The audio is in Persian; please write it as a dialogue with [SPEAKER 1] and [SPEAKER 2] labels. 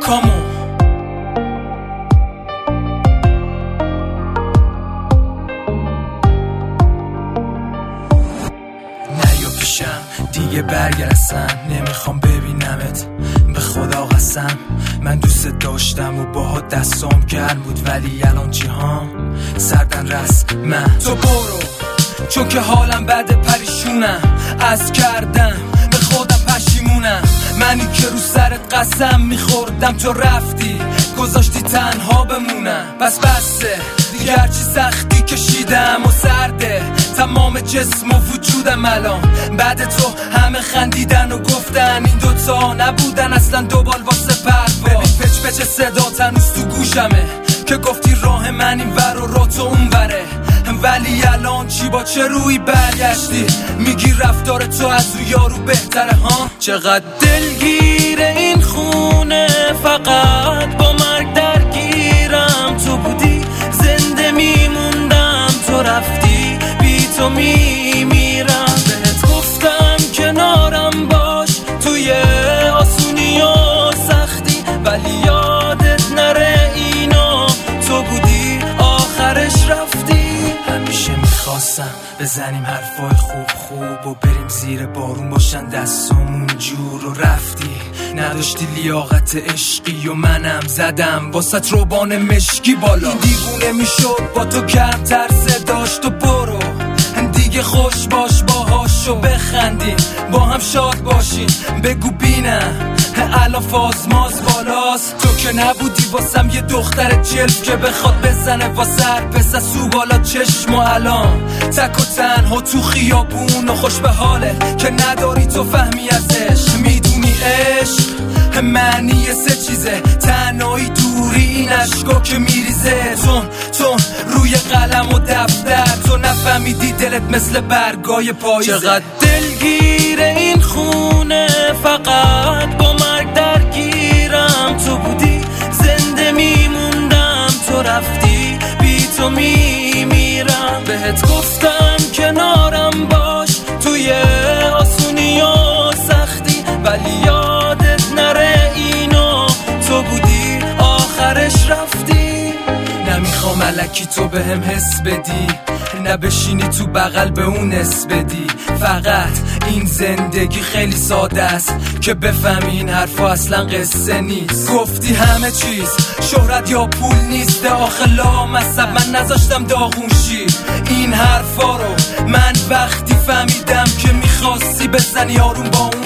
[SPEAKER 1] کامو. نیا پیشم دیگه برگردم، نمیخوام ببینمت، به خدا قسم. من دوست داشتم و باها دستام گرم بود، ولی الان جهان سردن رسم. تو برو چون که حالم بده، پریشونم از کردم، به خودم پشیمونم. منی که رو سرت قسم میخوردم، تو رفتی گذاشتی تنها بمونم. بس بسته دیگه هرچی سختی کشیدم و سرده تمام جسم و وجودم الان. بعد تو همه خندیدن و گفتن این دوتا نبودن اصلا دوبال واسه پرواز. ببین پچ پچ صدا هنوز تو گوشمه که گفتی راه من این ور و راه تو اون وره. ولی الان چی با چه روی برگشتی؟ میگی رفتار تو از او یارو بهتره ها؟ چقدر دلگیر این خونه، فقط با مرگ درگیرم. تو بودی زنده میموندم، تو رفتی بی تو میمیرم. بهت گفتم کنارم باش توی آسونی و سختی، ولی یادت نره اینو، تو بودی آخرش رفتی. همیشه میخواستم بزنیم حرفای خوب و بریم زیر بارون باشن دستامون جور، و رفتی نداشتی لیاقت عشقی و منم زدم واسط روبان مشکی بالا. این دیوونه میشد با تو کمتر صداش. تو برو دیگه خوش باش باهاشو بخندیم، با هم شاد باشیم. بگو بینم الان فاز ماز بالاست. تو که نبودی واسم یه دختر جلف که بخواد بزنه واسه پس سو بالا چشم. و الان تک و تنها تو خیابون و خوش به حاله که نداری تو فهمی ازش. میدونی عشق معنی سه چیزه، تنهایی، دوری، این عشقا که میریزه تون روی قلم و دفتر. تو نفهمیدی دلت مثل برگای پاییزه. چقدر دلگیر این خونه، فقط با مرگ درگیرم. تو بودی زنده میموندم، تو رفتی بی تو میمیرم. بهت گفتم کنارم باش توی آسونی و سختی، ولی یادت نره اینو، تو بودی آخرش رفتی. نمیخوام الکی تو بهم حس بدی، نه بشینی تو بغل به اون حس بدی. فقط این زندگی خیلی ساده است که بفهمی این حرفا اصلا قصه نیست. گفتی همه چیز شهرت یا پول نیست، آخه لامصب من نذاشتم داغون شی. این حرفا رو من وقتی فهمیدم که میخواستی بزنی آروم با اون